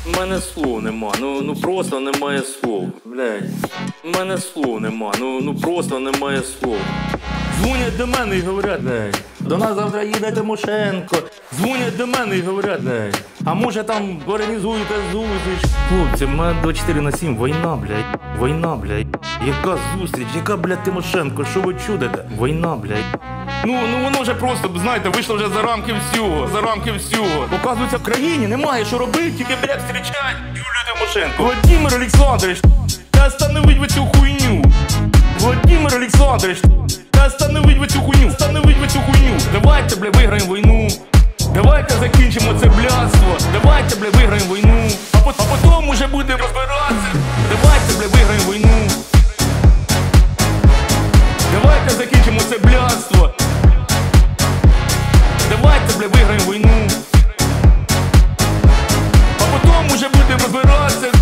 У мене слов нема, ну просто немає слов, блядь. У мене слов нема, ну просто немає слов. Дзвонять до мене і говорять, блядь, до нас завтра їде Тимошенко. Дзвонять до мене і говорять, блядь, а може там організуєте зустріч. Хлопці, в мене 24/7, війна, блядь, війна, блядь. Яка зустріч, яка, блядь, Тимошенко, що ви чудите? Війна, блядь. Ну воно вже просто, знаєте, вийшло вже за рамки всього, Оказується, в країні немає що робити, тільки, блядь, зустрічать Юлію Тимошенко. Владимир Олександрович, та остановить ви цю хуйню. Владимир Олександрович, та остановить ви цю хуйню. Давайте, блядь, виграємо війну. Давайте закінчимо це блядство. Давайте, блядь, виграємо війну. А потім уже будемо розбиратися. Давайте, блядь, виграємо війну. Давайте закінчимо це блядство. Давайте, бля, виграємо війну. А потім уже будемо розбиратися.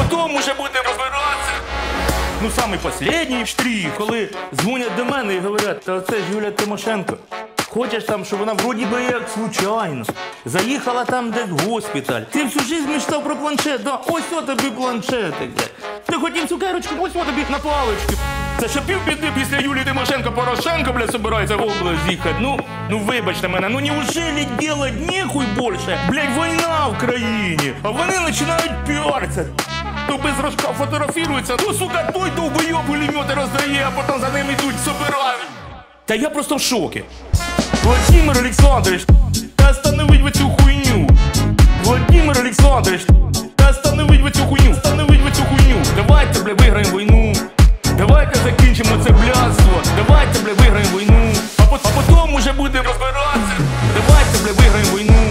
Ну, самий останній штрих, коли дзвонять до мене і говорять, та це ж Юлія Тимошенко. Хочеш там, щоб вона вроді би як случайно заїхала там десь в госпіталь. Ти всю життя мечтав про планшет, да? Ось о тобі планшетик, бля. Ти хотів цукерочку, ось о тобі на паличку. Це ще півбіди після Юлії Тимошенко Порошенко, бля, собирається в область їхати. Ну вибачте мене, ну неужели делать нехуй більше? Блядь, війна в країні, а вони починають піаритися. То без рожка фотографірується, ну, сука, той довбойоб пулемети роздає, а потім за ним ідуть, собирають. Та я просто в шокі. Владимир Олександрович, та остановить ви цю хуйню. Владимир Олександрович, та остановить ви цю хуйню. Давайте, бля, виграємо війну. Давайте закінчимо це блядство. Давайте, бля, виграємо війну. А потім уже будемо розбиратися. Давайте, бля, виграємо війну.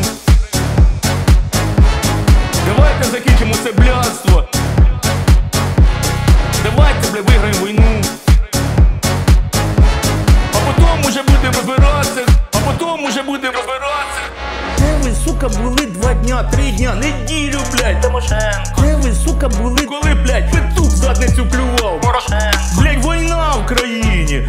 Давайте закінчимо це блядство. Давайте, бля, виграємо війну. А потім уже будемо розбиратися. Де ви, сука, були 2 дня, 3 дня, неділю, блядь, Тимошенко? Де ви, сука, були, коли, блядь, петух в задницю клював? Порошенко. Блядь, війна в країні,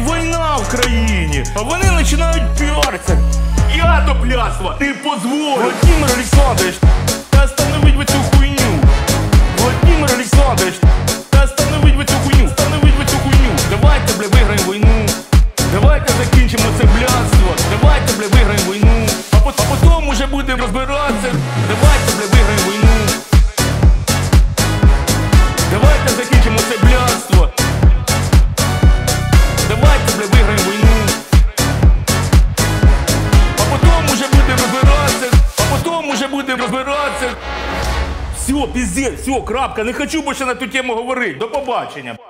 а вони починають піаритися. Я до блядства не позволю. Владимир Олександрович, та остановить ви цю хуйню. Владимир Олександрович, та остановить ви цю хуйню. Давайте, бля, виграємо війну. Давайте закінчимо це блядство. Давайте, бля, виграємо війну. А потім уже будемо розбиратися. Давайте, бля, виграємо війну. Давайте закінчимо це блядство. Давайте, бля, виграємо війну. А потім уже будемо розбиратися. Все, пиздец, все, крапка, не хочу більше на ту тему говорити. До побачення.